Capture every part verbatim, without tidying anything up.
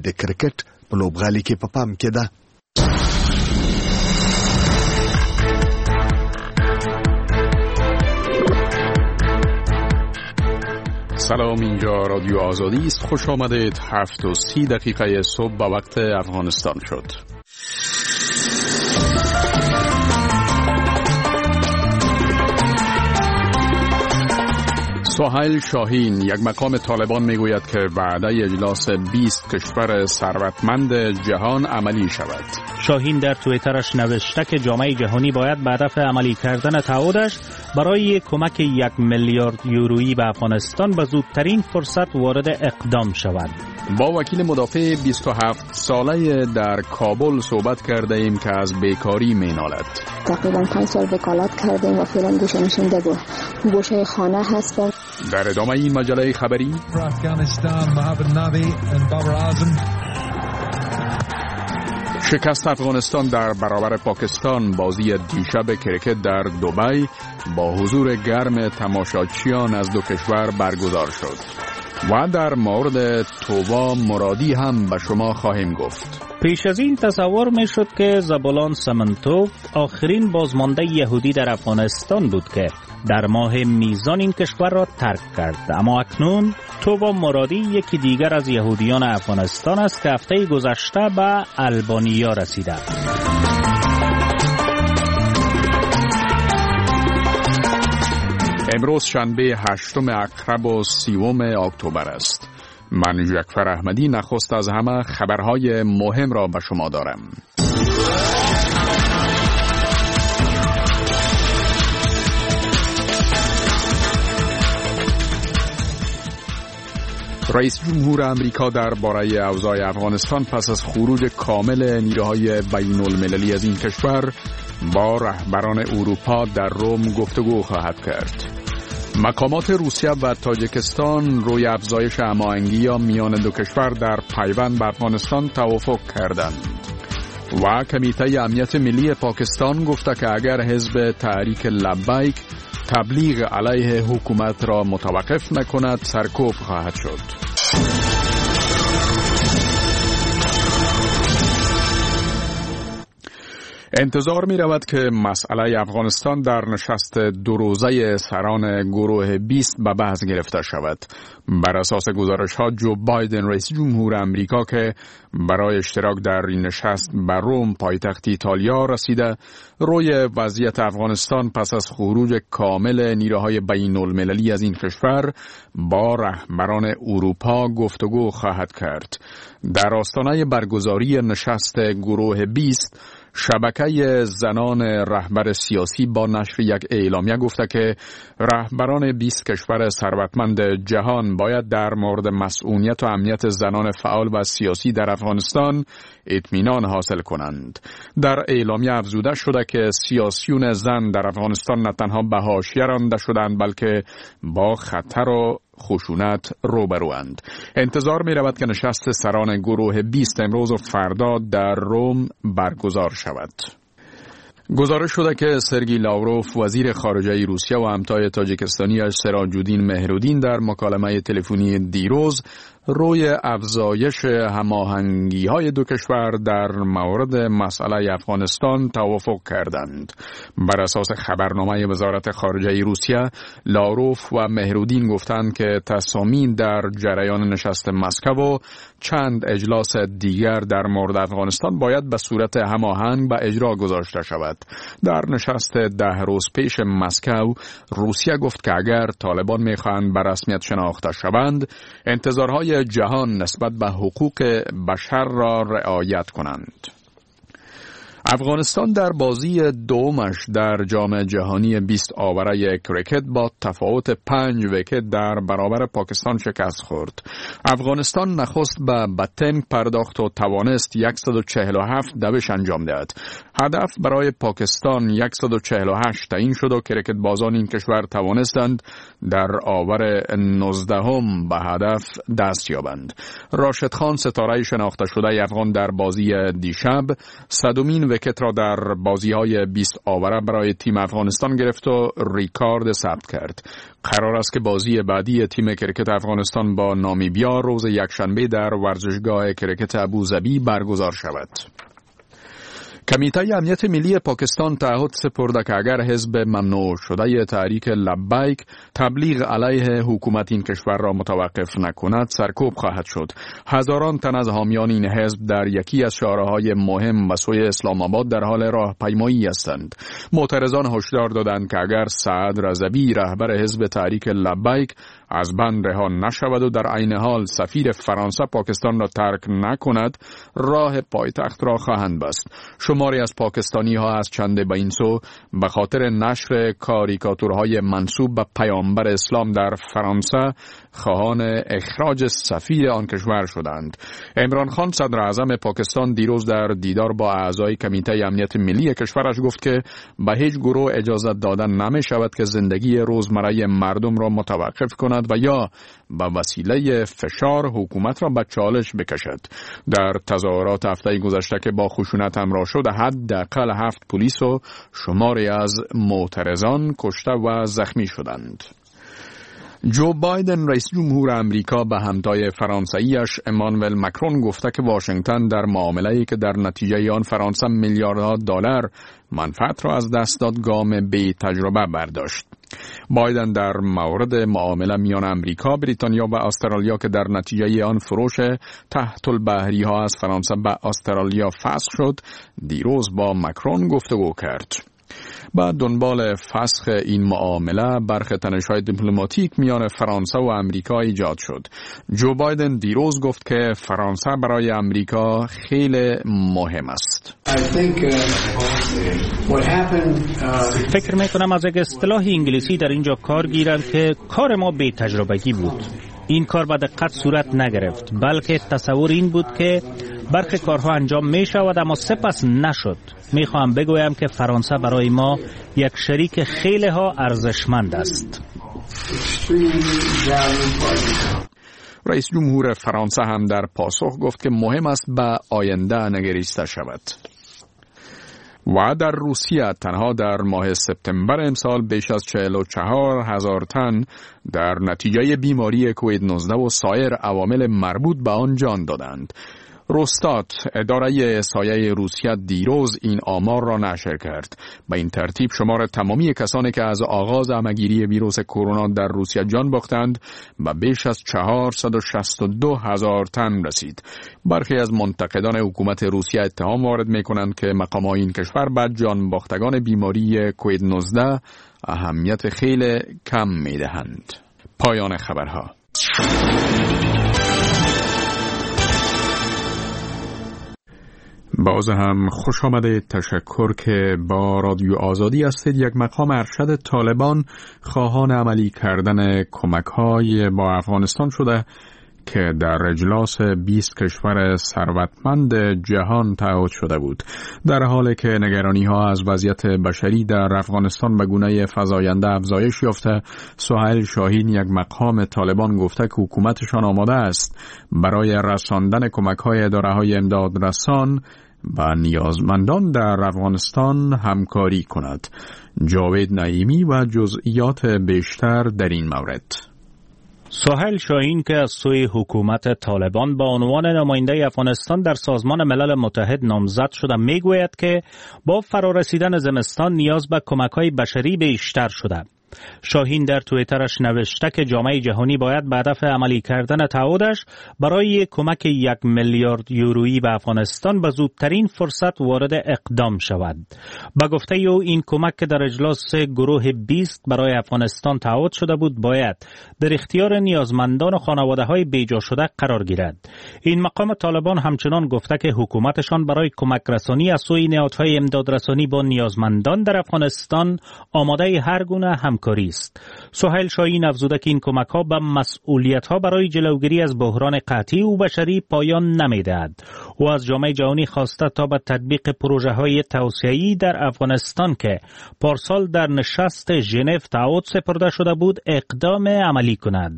د کرکټ په لوبغالي کې په پام کې ده. سلام، اینجا رادیو آزادی است. خوش آمدید. هفت و سی دقیقه صبح به وقت افغانستان شد. سهیل شاهین، یک مقام طالبان میگوید که وعده اجلاس بیست کشور ثروتمند جهان عملی شود. شاهین در توییترش نوشته که جامعه جهانی باید به هدف عملی کردن تعهدش برای کمک یک میلیارد یورویی به افغانستان به زودترین فرصت وارد اقدام شود. با وکیل مدافع بیست و هفت ساله در کابل صحبت کرده ایم که از بیکاری مینالد. تقریبا پنج سال وکالت کردیم و فعلا گوشه نشینده بود. گوشه خانه هستم. در ادامه این مجله خبری شکست افغانستان در برابر پاکستان، بازی دیشب کرکت در دبی با حضور گرم تماشاچیان از دو کشور برگزار شد. و در مورد توبا مرادی هم به شما خواهیم گفت. پیش از این تصور می شد که زبولان سمنتوف آخرین بازمانده یهودی در افغانستان بود که در ماه میزان این کشور را ترک کرد، اما اکنون توبا مرادی یکی دیگر از یهودیان افغانستان است که هفته گذشته به البانیا رسیده. امروز شنبه هشتم اکرب و سیوم اکتبر است. من جعفر احمدی نخست از همه خبرهای مهم را به شما دارم. رئیس جمهور امریکا درباره اوضاع افغانستان پس از خروج کامل نیروهای بین المللی از این کشور با رهبران اروپا در روم گفتگو خواهد کرد. مقامات روسیه و تاجیکستان روی افزایش هماهنگی میان دو کشور در پیوند به افغانستان توافق کردند. و کمیته امنیت ملی پاکستان گفته که اگر حزب تحریک لبیک تبلیغ علیه حکومت را متوقف نکند سرکوب خواهد شد. انتظار می رود که مسئله افغانستان در نشست دو روزه سران گروه بیست به بحث گرفته شود. بر اساس گزارش ها جو بایدن رئیس جمهور امریکا که برای اشتراک در این نشست به روم پایتخت ایتالیا رسیده، روی وضعیت افغانستان پس از خروج کامل نیروهای بین المللی از این کشور با رهبران اروپا گفتگو خواهد کرد. در آستانه برگزاری نشست گروه بیست، شبکه زنان رهبر سیاسی با نشر یک اعلامیه گفته که رهبران بیست کشور ثروتمند جهان باید در مورد مسئولیت و امنیت زنان فعال و سیاسی در افغانستان اطمینان حاصل کنند. در اعلامیه افزوده شده که سیاسیون زن در افغانستان نه تنها به حاشیه رانده شدند بلکه با خطر و خشونت روبروند. انتظار می رود که نشست سران گروه بیست امروز و فردا در روم برگزار شود. گزارش شده که سرگئی لاوروف وزیر خارجه روسیه و همتای تاجیکستانیش سراج الدین مهرالدین در مکالمه تلفنی دیروز روی افزایش هماهنگی‌های دو کشور در مورد مسئله افغانستان توافق کردند. بر اساس خبرنامه وزارت خارجه روسیه، لاوروف و مهرالدین گفتند که تصامیم در جریان نشست مسکو و چند اجلاس دیگر در مورد افغانستان باید به صورت هماهنگ به اجرا گذاشته شود. در نشست ده روز پیش مسکو، روسیه گفت که اگر طالبان می‌خواهند به رسمیت شناخته شوند، انتظارهای جهان نسبت به حقوق بشر را رعایت کنند. افغانستان در بازی دومش در جام جهانی بیست آوره کرکت با تفاوت پنج ویکت در برابر پاکستان شکست خورد. افغانستان نخست به بتنگ پرداخت و توانست صد و چهل و هفت دوش انجام دهد. هدف برای پاکستان صد و چهل و هشت تعیین شد و کرکت بازان این کشور توانستند در آور نوزدهم به هدف دست یابند. راشد خان ستاره شناخته شده افغان در بازی دیشب صدمین ویکت را در بازی‌های بیست آوره برای تیم افغانستان گرفت و ریکارد ثبت کرد. قرار است که بازی بعدی تیم کرکت افغانستان با نامیبیا روز یکشنبه در ورزشگاه کرکت ابوظبی برگزار شود. کمیته امنیت ملی پاکستان تعهد سپرده که اگر حزب ممنوع شده تحریک لبیک تبلیغ علیه حکومت این کشور را متوقف نکند سرکوب خواهد شد. هزاران تن از حامیان این حزب در یکی از شهرهای مهم به سوی اسلام آباد در حال راهپیمایی هستند. معترضان هشدار دادند که اگر سعد رضوی رهبر حزب تحریک لبیک از بند رها نشود و در عین حال سفیر فرانسه پاکستان را ترک نکند راه پایتخت را خواهند بست. شماری از پاکستانی ها از چنده به این سو به خاطر نشر کاریکاتورهای منسوب به پیامبر اسلام در فرانسه خواهان اخراج سفیر آن کشور شدند. عمران خان صدر اعظم پاکستان دیروز در دیدار با اعضای کمیته امنیت ملی کشورش گفت که به هیچ گروه اجازه دادن نمی شود که زندگی روزمره مردم را متوقف کند و یا به وسیله فشار حکومت را به چالش بکشد. در تظاهرات هفته گذشته که با خشونت همراه شد حداقل هفت پلیس و شماری از معترضان کشته و زخمی شدند. جو بایدن رئیس جمهور امریکا به همتای فرانسویش امانوئل مکرون گفته که واشنگتن در معامله‌ای که در نتیجه آن فرانسه میلیاردها دلار منفعت را از دست داد گام بی تجربه برداشت. بایدن در مورد معامله میان امریکا، بریتانیا و استرالیا که در نتیجه آن فروش تحت البحری ها از فرانسه به استرالیا فسخ شد، دیروز با مکرون گفتگو کرد. با دنبال فسخ این معامله برخی تنش‌های دیپلماتیک میان فرانسه و امریکا ایجاد شد. جو بایدن دیروز گفت که فرانسه برای امریکا خیلی مهم است. فکر میکنم از یک اصطلاح انگلیسی در اینجا کار گیرند که کار ما بی تجربگی بود. این کار به دقت صورت نگرفت، بلکه تصور این بود که برخی کارها انجام می شود اما سپس نشد. می خواهم بگویم که فرانسه برای ما یک شریک خیلی ها ارزشمند است. رئیس جمهور فرانسه هم در پاسخ گفت که مهم است به آینده نگریسته شود. و در روسیه تنها در ماه سپتامبر امسال بیش از چهل و چهار هزار تن در نتیجه بیماری کووید نوزده و سایر عوامل مربوط به آن جان دادند. روستات اداره احصایه روسیه دیروز این آمار را نشر کرد. به این ترتیب شمار تمامی کسانی که از آغاز همه‌گیری ویروس کرونا در روسیه جان باختند به بیش از چهارصد و شصت و دو هزار تن رسید. برخی از منتقدان حکومت روسیه اتهام وارد می‌کنند که مقام‌های این کشور به جان باختگان بیماری کووید نوزده اهمیت خیلی کم می‌دهند. پایان خبرها. باز هم خوش آمده. تشکر که با رادیو آزادی هستید. یک مقام ارشد طالبان خواهان عملی کردن کمک‌های با افغانستان شده که در اجلاس بیست کشور ثروتمند جهان تعهد شده بود. در حالی که نگرانی‌ها از وضعیت بشری در افغانستان به گونه فزاینده افزایش یافته، سهیل شاهین یک مقام طالبان گفته که حکومتشان آماده است برای رساندن کمک‌های اداره‌های امدادرسان با نیازمندان در افغانستان همکاری کند. جاوید نعیمی و جزئیات بیشتر در این مورد. سهیل شاهین که از سوی حکومت طالبان با عنوان نماینده افغانستان در سازمان ملل متحد نامزد شده میگوید که با فرارسیدن زمستان نیاز به کمک‌های بشری بیشتر شده. شاهین در توییترش نوشته که جامعه جهانی باید به هدف عملی کردن تعهدش برای کمک یک میلیارد یورویی به افغانستان به زودترین فرصت وارد اقدام شود. به گفته او این کمک که در اجلاس گروه بیست برای افغانستان تعهد شده بود باید در اختیار نیازمندان و خانواده‌های بیجا شده قرار گیرد. این مقام طالبان همچنان گفته که حکومتشان برای کمک رسانی از سوی نهادهای امدادرسانی با نیازمندان در افغانستان آماده هر گونه هم کاری است. سهیل شاهین افزوده که این کمک‌ها به مسئولیت‌ها برای جلوگیری از بحران قحطی و بشری پایان نمی‌دهد. او از جامعه جهانی خواسته تا به تطبیق پروژه‌های توسعه‌ای در افغانستان که پارسال در نشست ژنو تعهد سپرده شده بود اقدام عملی کند.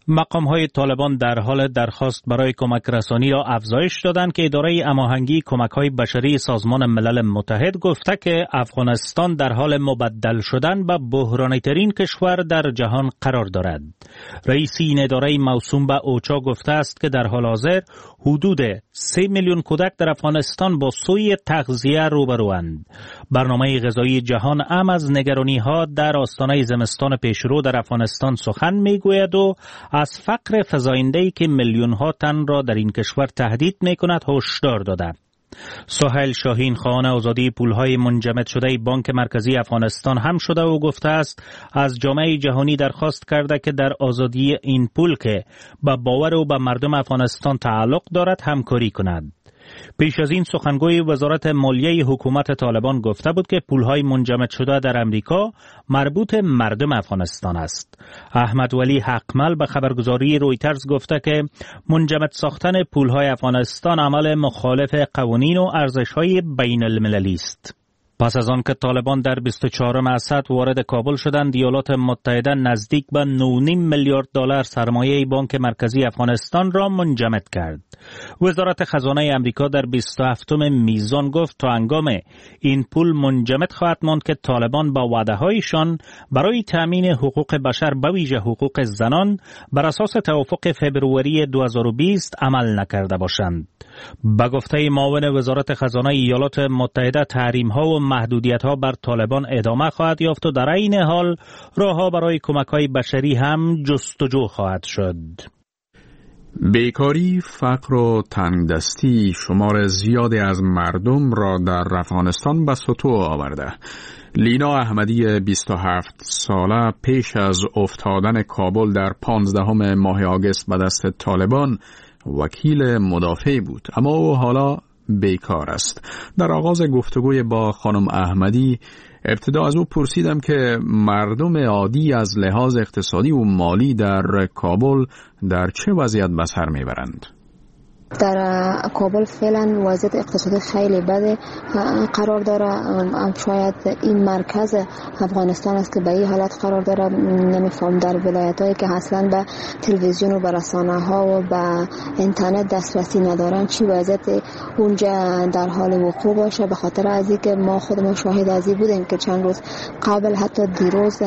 مقام‌های طالبان در حال درخواست برای کمک رسانی را افزایش دادند که اداره هماهنگی کمک‌های بشری سازمان ملل متحد گفته که افغانستان در حال مبدل شدن به بحرانی‌ترین کشور در جهان قرار دارد. رئیس این اداره موسوم به اوچا گفته است که در حال حاضر حدود سه میلیون کودک در افغانستان با سوی تغذیه روبروند. برنامه غذایی جهان هم از نگرانی‌ها در آستانه زمستان پیشرو در افغانستان سخن می‌گوید و از فقر فزاینده‌ای که میلیون‌ها تن را در این کشور تهدید می‌کند هشدار داده. سهیل شاهین خواهان آزادی پول‌های منجمد شده بانک مرکزی افغانستان هم شده و گفته است از جامعه جهانی درخواست کرده که در آزادی این پول که به باور و به مردم افغانستان تعلق دارد همکاری کند. پیش از این سخنگوی وزارت مالیه حکومت طالبان گفته بود که پولهای منجمد شده در امریکا مربوط مردم افغانستان است. احمد ولی حقمل به خبرگزاری رویترز گفته که منجمد ساختن پولهای افغانستان عمل مخالف قوانین و ارزش‌های بین المللی است. پس از آن که طالبان در بیست و چهارم اسد وارد کابل شدند، ایالات متحده نزدیک به نه و نیم میلیارد دلار سرمایه بانک مرکزی افغانستان را منجمد کرد. وزارت خزانه امریکا در بیست و هفتم میزان گفت تا هنگام این پول منجمد خواهد ماند که طالبان با وعده‌هایشان برای تامین حقوق بشر به ویژه حقوق زنان بر اساس توافق فبروری دو هزار و بیست عمل نکرده باشند. به گفته معاون وزارت خزانه ایالات متحده تحریم‌ها و محدودیت‌ها بر طالبان ادامه خواهد یافت و در این حال راه‌ها برای کمک‌های بشری هم جستجو خواهد شد. بیکاری، فقر و تنگدستی شمار زیادی از مردم را در افغانستان به سطوح آورده. لینا احمدی بیست و هفت ساله پیش از افتادن کابل در پانزدهم ماه آگوست به دست طالبان وکیل مدافع بود، اما او حالا بیکار است. در آغاز گفتگوی با خانم احمدی ابتدا از او پرسیدم که مردم عادی از لحاظ اقتصادی و مالی در کابل در چه وضعیت به سر میبرند. در کابل فعلا وضعیت اقتصادی خیلی بده قرار داره. شاید این مرکز افغانستان است که به این حالت قرار داره. نمیفهم در ولایت هایی که اصلا به تلویزیون و به رسانه ها و به اینترنت دسترسی ندارن چی وضعیت اونجا در حال وقوع باشه. به خاطر از اینکه ما خودمون شاهد از این بودیم که چند روز قبل حتی دیروز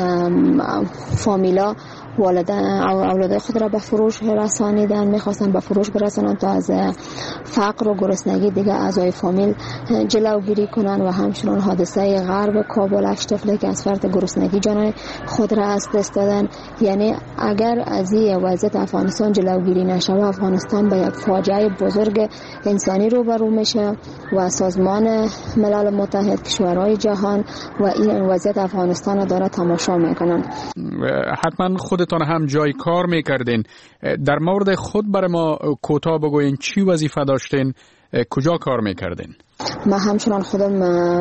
فامیلا والدین اولاد خود را به فروش رسانیدن، میخواستن به فروش برسانن تا از فقر و گرسنگی دیگه اعضای فامیل جلوگیری کنن و همچنان حادثه غرب کابل هشت طفلی که از فرط گرسنگی جان خود را از دست دادن. یعنی اگر از این وضعیت افغانستان جلوگیری نشه و افغانستان به یک فاجعه بزرگ انسانی روبرو میشه و سازمان ملل متحد، کشورهای جهان و این وضعیت افغانستان را داره تماشا میکنن. حتما خودتان هم جای کار میکردین. در مورد خود برای ما کوتاه بگوین چی وظیفه داشتین، کجا کار میکردین؟ من همچنان خودم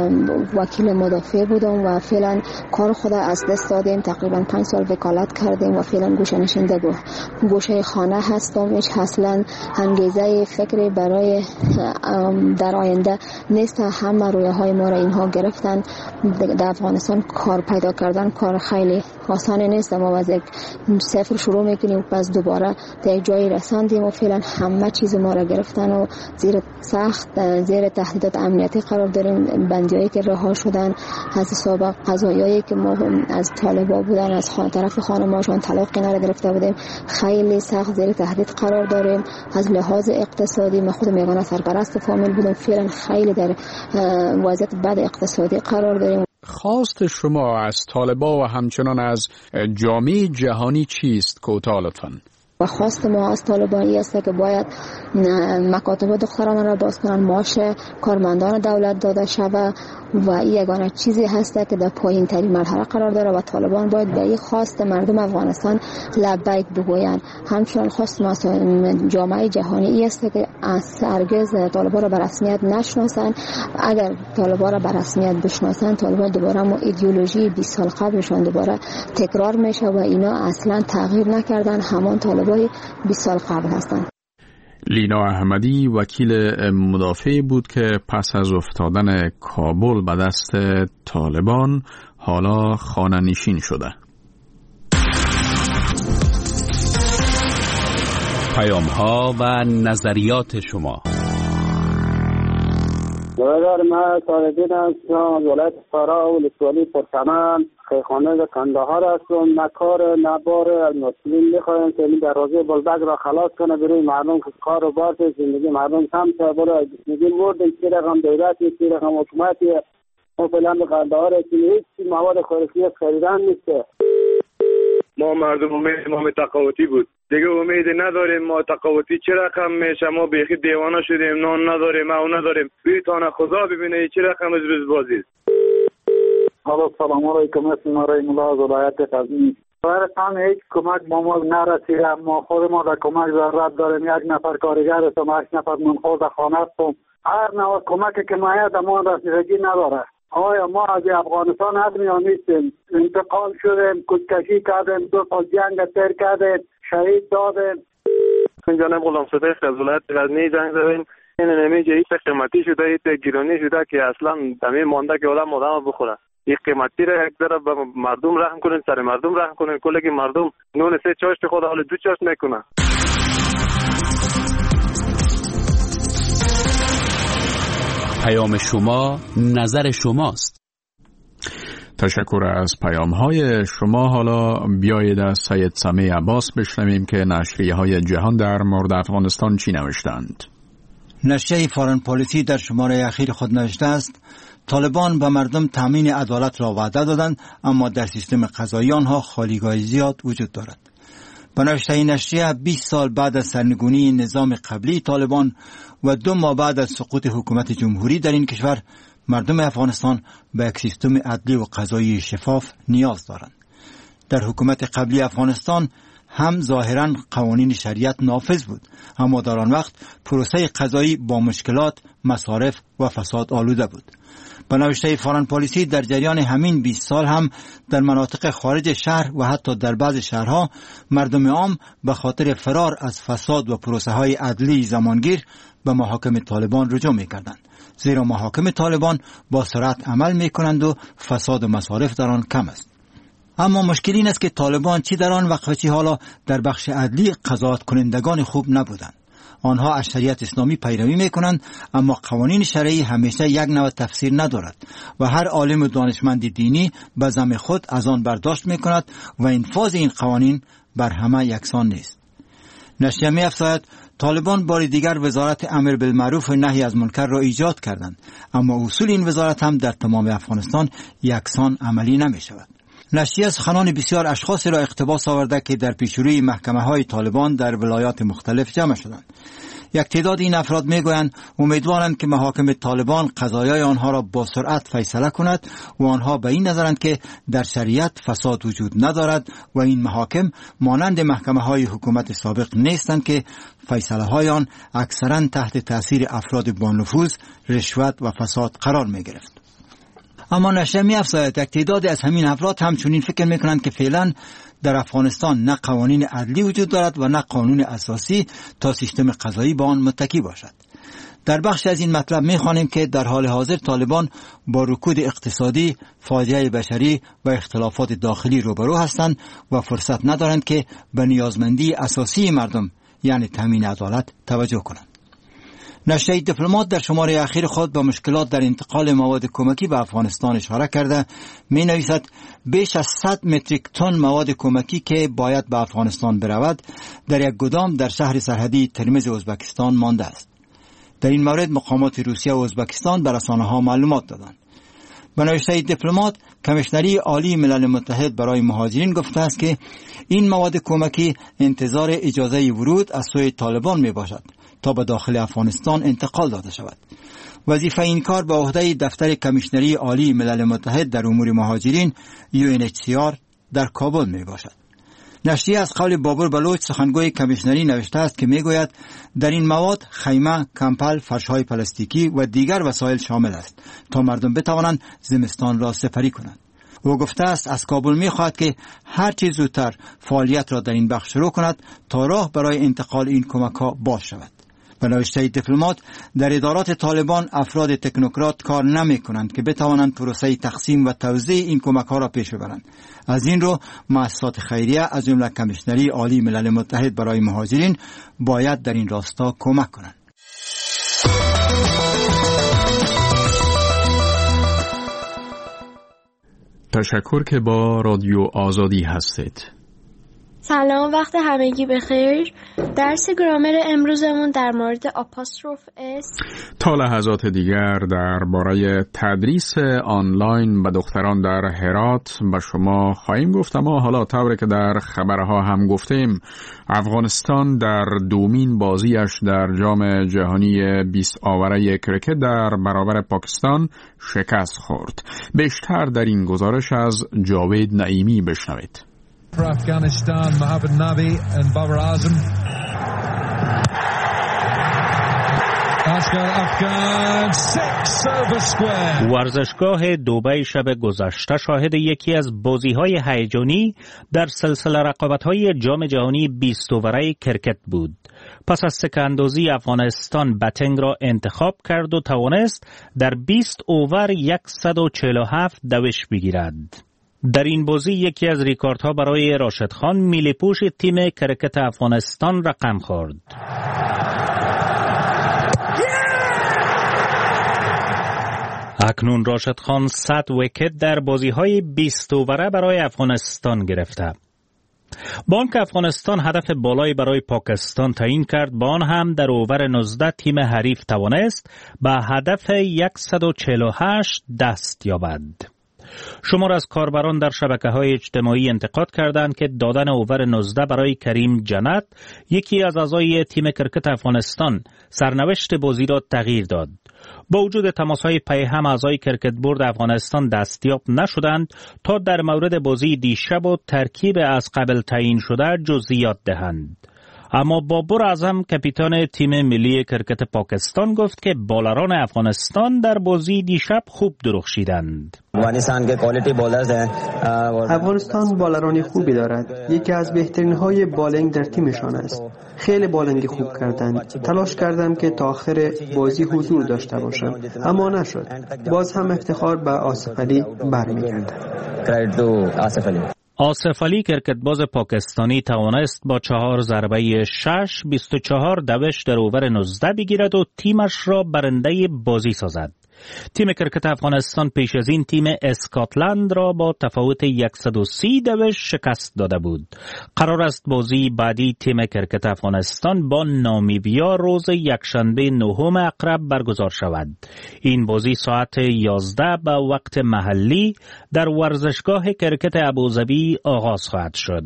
وکیل مدافع بودم و فعلا کار خود از دست دادیم. تقریبا پنج سال وکالت کردیم و فعلا گوشه نشینده گوشه خانه هستم. هیچ اصلا انگیزه فکری برای در آینده نیست. همه رویه های ما را اینها گرفتن. در افغانستان کار پیدا کردن کار خیلی آسان نیست. ما از یک صفر شروع میکنیم و پس دوباره تا یک جایی رساندیم و فعلا همه چیز ما را گرفتن و زیر سخت زیر تهدید امنیتی قرار داریم. بندیایی که رها شدن از سابق، قضایایی که ما از طالبا بودن از خانه طرف خانماشون طلاق اینا گرفته بودیم، خیلی سخت زیر تهدید قرار داریم. از لحاظ اقتصادی من خودم یگانه سرپرست فامیل بودم، فعلا خیلی در وضعیت بد اقتصادی قرار داریم. خواست شما از طالبا و همچنان از جامعه جهانی چیست؟ کوتاه لطفاً. و خواست ما از طالبانی است که باید مکاتب دختران را باز کنن، معاش کارمندان دولت داده شود و این یگانه چیزی هست که در پایین ترین مرحله قرار داره و طالبان باید به این خواست مردم افغانستان لبیک بگویند. همچنان خواست ما از جامعه جهانی این است که از هرگز طالبان را به رسمیت نشناسند. اگر طالبان را به رسمیت بشناسند، طالبان دوباره ما ایدئولوژی بیست سال قبلشون دوباره تکرار میشه و اینا اصلا تغییر نکردن، همان طالبان بیست سال قبل هستند. لینا احمدی وکیل مدافع بود که پس از افتادن کابل به دست طالبان حالا خانه نشین شده. پیام‌ها و نظریات شما. برادر من صادقین هستم از ولایت فرا و ولسوالی پرچمن خیخانه کندهار هستم. نه کار نه بار از مسئولین میخوایم که این دروازه بلدک را خلاص کنه برای مردم که کار و بار زندگی مردم کم شه. برای میگیم بردیم چی رقم دولتی چی رقم حکومتی ما فعلا به کندهار هستیم هیچ مواد خوراکی خریدن نیسته. ما مردم امید ما تقاوتی بود دیگه امید نداریم. ما تقاوتی چه رقم میشه؟ ما بیخی دیوانه شدیم. نان نداریم او نداریم. بیتانه خدا ببینه چه رقم از روز بازی. حالا سلام علیکم. اسم ما رحیم الله از ولایت غزنی. واقعا هیچ کمک ما ما نرسیده. ما خود ما در کمک ضرورت داریم. یک نفر کارگر هستم، هشت نفر منخوض خانه هستم. هر نوع کمکی که ما در ما رسیدگی نداره. آیا ما از افغانستان هستیم یا نیستیم؟ انتقال شدیم، کشکشی کردیم، دو سال جنگ تیر کردیم، شهید دادیم. من جانب غلام صدیق از ولایت غزنی زنگ زدیم. این نمیشه هیچ قیمتی شده، هیچ گرانی شده که اصلا دمی مانده که آدم آدم بخوره. این قیمتی را یک ذره به مردم رحم کنین، سر مردم رحم کنین. کلی که مردم نون سه چاشت خود حال دو چاشت میکنه. پیام شما نظر شماست. تشکر از پیام های شما. حالا بیایید از سید سمیع عباس بشنویم که نشریه های جهان در مورد افغانستان چی نوشتند. نشریه فارن پالیسی در شماره اخیر خود نوشته است طالبان به مردم تامین عدالت را وعده دادند، اما در سیستم قضایی آنها خالیگاهی زیاد وجود دارد. به نوشته این نشریه بیست سال بعد از سرنگونی نظام قبلی طالبان و دو ماه بعد از سقوط حکومت جمهوری در این کشور، مردم افغانستان به یک سیستم عدلی و قضایی شفاف نیاز دارند. در حکومت قبلی افغانستان هم ظاهراً قوانین شریعت نافذ بود، اما در آن وقت پروسه قضایی با مشکلات، مصارف و فساد آلوده بود. به نوشته فارن پالیسی در جریان همین بیست سال هم در مناطق خارج شهر و حتی در بعض شهرها مردم عام به خاطر فرار از فساد و پروسه های عدلی زمانگیر به محاکم طالبان رجوع می کردند، زیرا محاکم طالبان با سرعت عمل می کنند و فساد و مصارف در آن کم است. اما مشکل این است که طالبان چی در آن وقت و چی حالا در بخش عدلی قضاوت کنندگان خوب نبودند. آنها از شریعت اسلامی پیروی میکنند، اما قوانین شرعی همیشه یک نوع تفسیر ندارد و هر عالم و دانشمند دینی به زعم خود از آن برداشت میکند و انفاذ این قوانین بر همه یکسان نیست. نشریه می‌افزاید طالبان بار دیگر وزارت امر بالمعروف و نهی از منکر را ایجاد کردند، اما اصول این وزارت هم در تمام افغانستان یکسان عملی نمی‌شود. نشریه سخنان بسیار اشخاص را اقتباس آورده که در پیشروی محکمه های طالبان در ولایات مختلف جمع شدند. یک تعداد این افراد میگویند امیدوارند که محاکم طالبان قضایای آنها را با سرعت فیصله کند و آنها به این نظرند که در شریعت فساد وجود ندارد و این محاکم مانند محکمه های حکومت سابق نیستند که فیصله های آن اکثرا تحت تاثیر افراد با نفوذ، رشوت و فساد قرار می گرفت. اما نشریه می‌افزاید یک تعداد از همین افراد همچنین فکر می‌کنند که فعلا در افغانستان نه قوانین عدلی وجود دارد و نه قانون اساسی تا سیستم قضایی به آن متکی باشد. در بخش از این مطلب می‌خوانیم که در حال حاضر طالبان با رکود اقتصادی، فاجعه بشری و اختلافات داخلی روبرو هستند و فرصت ندارند که به نیازمندی اساسی مردم یعنی تامین عدالت توجه کنند. نشریه دیپلمات در شماره اخیر خود به مشکلات در انتقال مواد کمکی به افغانستان اشاره کرده می نویسد بیش از صد متریک تن مواد کمکی که باید به افغانستان برود در یک گدام در شهر سرحدی ترمز ازبکستان مانده است. در این مورد مقامات روسیه و ازبکستان به رسانه‌ها معلومات دادند. به نوشته دیپلمات کمیشنری عالی ملل متحد برای مهاجرین گفته است که این مواد کمکی انتظار اجازه ورود از سوی طالبان می باشد تا به داخل افغانستان انتقال داده شود. وظیفه این کار به عهده دفتر کمیشنری عالی ملل متحد در امور مهاجرین یو ان اچ سی آر در کابل می باشد. نشریه از قول بابر بلوچ سخنگوی کمیشنری نوشته است که می گوید در این مواد خیمه، کمپل، فرش‌های پلاستیکی و دیگر وسایل شامل است تا مردم بتوانند زمستان را سپری کنند. او گفته است از کابل می خواهد که هر چیز زودتر فعالیت را در این بخش شروع کند تا راه برای انتقال این کمک ها باز شود. به نوشته دیپلمات، در ادارات طالبان افراد تکنوکرات کار نمی کنند که بتوانند پروسه تقسیم و توزیع این کمک ها را پیش ببرند. از این رو مؤسسات خیریه از جمله کمیشنری عالی ملل متحد برای مهاجرین باید در این راستا کمک کنند. تشکر که با رادیو آزادی هستید. سلام، وقت همگی بخیر. درس گرامر امروزمون در مورد آپاستروف اس. تا لحظات دیگر درباره تدریس آنلاین به دختران در هرات به شما خواهیم گفت، اما حالا طوری که در خبرها هم گفتیم، افغانستان در دومین بازیش در جام جهانی بیست آوره کرکت در برابر پاکستان شکست خورد. بیشتر در این گزارش از جاوید نعیمی بشنوید. For Afghanistan, Mohammad Nabi and Babar Azam. Afghan six over square. ورزشگاه دبی شب گذشته شاهد یکی از بازی‌های هیجانی در سلسله رقابت‌های جام جهانی بیست اوره کرکت بود. پس از سکندازی افغانستان بتنگ را انتخاب کرد و توانست در بیست اوور صد و چهل و هفت دوش بگیرد. در این بازی یکی از ریکاردها برای راشد خان، میلی‌پوش تیم کرکت افغانستان رقم خورد. اکنون راشد خان صد ویکت در بازی‌های بیست اوره برای افغانستان گرفته. با آنکه افغانستان هدف بالایی برای پاکستان تعیین کرد، با آن هم در اوور نوزده تیم حریف توانست به هدف صد و چهل و هشت دست یابد. شمار از کاربران در شبکه‌های اجتماعی انتقاد کردند که دادن اوور نوزده برای کریم جنت، یکی از اعضای تیم کرکت افغانستان، سرنوشت بازی را تغییر داد. با وجود تماس‌های پیهم اعضای کرکت بورد افغانستان دستیاب نشدند تا در مورد بازی دیشب و ترکیب از قبل تعیین شده جزئیات دهند. اما بابر اعظم کاپیتان تیم ملی کرکت پاکستان گفت که بالران افغانستان در بازی دیشب خوب درخشیدند. افغانستان بالران خوبی دارد. یکی از بهترین های بالینگ در تیمشان است. خیلی بالینگ خوب کردند. تلاش کردم که تا آخر بازی حضور داشته باشم، اما نشد. باز هم افتخار به آصف علی برمیگردد. آصف علی کرکتباز پاکستانی توانست با چهار ضربه شش بیست و چهار دوش در اوور نوزده بگیرد و تیمش را برنده بازی سازد. تیم کرکت افغانستان پیش از این تیم اسکاتلند را با تفاوت صد و سی دوش شکست داده بود. قرار است بازی بعدی تیم کرکت افغانستان با نامیبیا روز یکشنبه نهم اقرب برگزار شود. این بازی ساعت یازده به وقت محلی در ورزشگاه کرکت ابوظبی آغاز خواهد شد.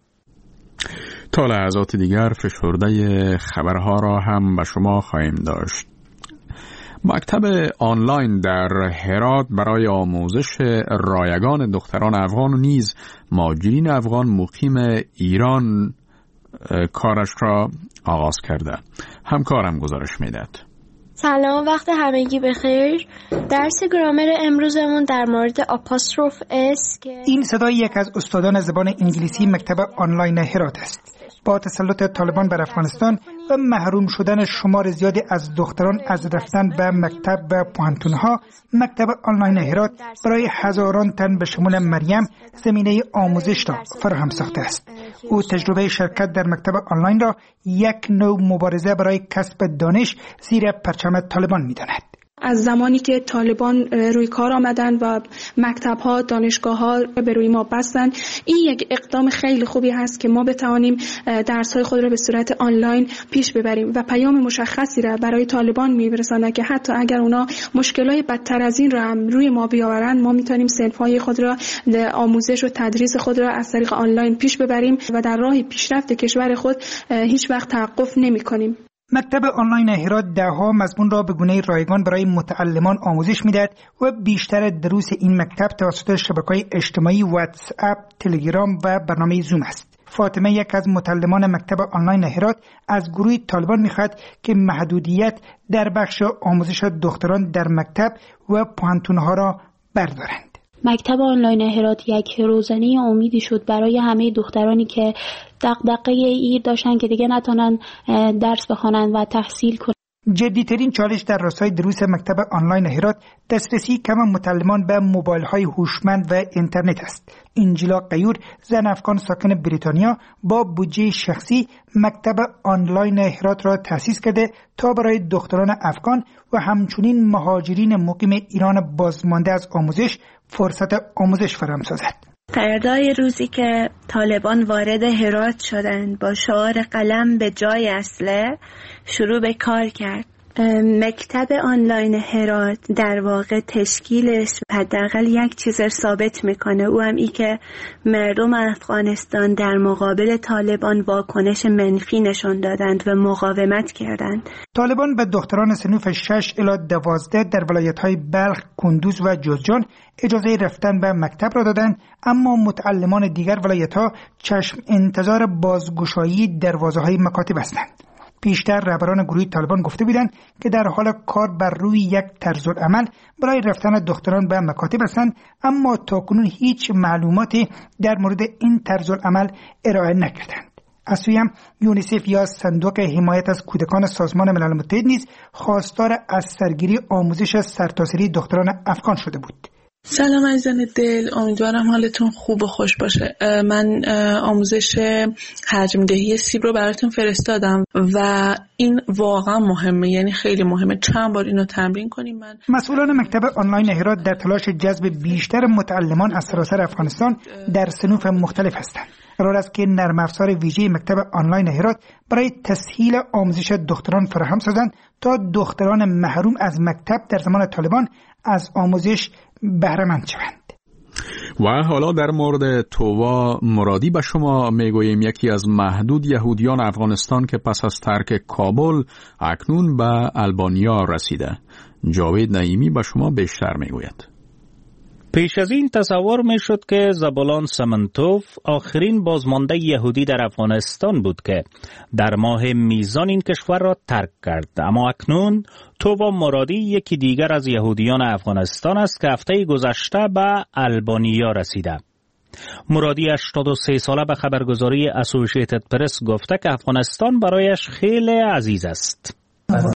تا لحظات دیگر فشرده خبرها را هم به شما خواهیم داشت. مکتب آنلاین در هرات برای آموزش رایگان دختران افغان و نیز مهاجرین افغان مقیم ایران کارش را آغاز کرده. همکارم گزارش میدهد. سلام، وقت همگی بخیر. درس گرامر امروزمون در مورد آپاستروف اس که این صدای یک از استادان زبان انگلیسی مکتب آنلاین هرات است. با تسلط طالبان بر افغانستان و محروم شدن شمار زیادی از دختران از رفتن به مکتب و پوهنتون‌ها، مکتب آنلاین هرات برای هزاران تن به شمول مریم زمینه آموزش را فراهم ساخته است. او تجربه شرکت در مکتب آنلاین را یک نوع مبارزه برای کسب دانش زیر پرچم طالبان می‌داند. از زمانی که طالبان روی کار آمدن و مکتب‌ها، دانشگاه‌ها به روی ما بستن، این یک اقدام خیلی خوبی هست که ما بتوانیم درس‌های خود را به صورت آنلاین پیش ببریم و پیام مشخصی را برای طالبان می‌رساند که حتی اگر اونا مشکلات بدتر از این را هم روی ما بیاورند، ما می‌تونیم صنف‌های خود را، آموزش و تدریس خود را از طریق آنلاین پیش ببریم و در راه پیشرفت کشور خود هیچ وقت توقف نمی‌کنیم. مکتب آنلاین هرات ده‌ها مضمون را به گونه رایگان برای متعلمان آموزش می‌دهد و بیشتر دروس این مکتب توسط شبکه‌های اجتماعی واتس اپ، تلگرام و برنامه زوم است. فاطمه، یک از متعلمان مکتب آنلاین هرات، از گروه طالبان می‌خواهد که محدودیت در بخش آموزش دختران در مکتب و پوهنتون‌ها را بردارند. مکتب آنلاین هرات یک روزنه امیدی شد برای همه دخترانی که دغدغه ایر داشتن که دیگه نتونن درس بخونن و تحصیل کنن. جدیترین چالش در راستای دروس مکتب آنلاین هرات دسترسی کم متعلمان به موبایل‌های هوشمند و اینترنت است. انجیلا قیور، زن افغان ساکن بریتانیا، با بودجه شخصی مکتب آنلاین هرات را تأسیس کرده تا برای دختران افغان و همچنین مهاجرین مقیم ایران بازمانده از آموزش فرصت آموزش فراهم سازد. فردای روزی که طالبان وارد هرات شدند با شعار قلم به جای اسلحه شروع به کار کرد. مکتب آنلاین هرات در واقع تشکیلش حداقل یک چیز ثابت میکنه، او هم ای که مردم افغانستان در مقابل طالبان واکنش منفی نشان دادند و مقاومت کردند. طالبان به دختران صنف شش الی دوازده در ولایت‌های بلخ، کندوز و جوزجان اجازه رفتن به مکتب را دادند، اما متعلمان دیگر ولایت‌ها چشم انتظار بازگشایی دروازه‌های مکاتب هستند. پیشتر رهبران گروه طالبان گفته بودند که در حال کار بر روی یک طرز العمل برای رفتن دختران به مکاتب هستند، اما تاکنون هیچ معلوماتی در مورد این طرز العمل ارائه نکردند. از سوی هم یونیسف یا صندوق حمایت از کودکان سازمان ملل متحد نیز خواستار از سرگیری آموزش سرتاسری دختران افغان شده بود. سلام عزیزان دل، امیدوارم حالتون خوب و خوش باشه. من آموزش حجم دهی سیب رو براتون فرستادم و این واقعا مهمه، یعنی خیلی مهمه، چند بار اینو تمرین کنیم. من مسئولان مکتب آنلاین هرات در تلاش جذب بیشتر متعلمان از سراسر افغانستان در صنوف مختلف هستند. قرار است که نرم افزار ویژه مکتب آنلاین هرات برای تسهیل آموزش دختران فراهم سازند تا دختران محروم از مکتب در زمان طالبان از آموزش بهره مند شوند. و حالا در مورد تووا مرادی به شما میگوییم، یکی از محدود یهودیان افغانستان که پس از ترک کابل اکنون به البانیا رسیده. جاوید نعیمی به شما بیشتر میگوید. پیش از این تصور می شد که زبولان سمنتوف آخرین بازمانده یهودی در افغانستان بود که در ماه میزان این کشور را ترک کرد، اما اکنون تووا مرادی یکی دیگر از یهودیان افغانستان است که هفته گذشته به البانیا رسیده. مرادی هشتاد و سه ساله به خبرگزاری اسوسییتد پرس گفته که افغانستان برایش خیلی عزیز است.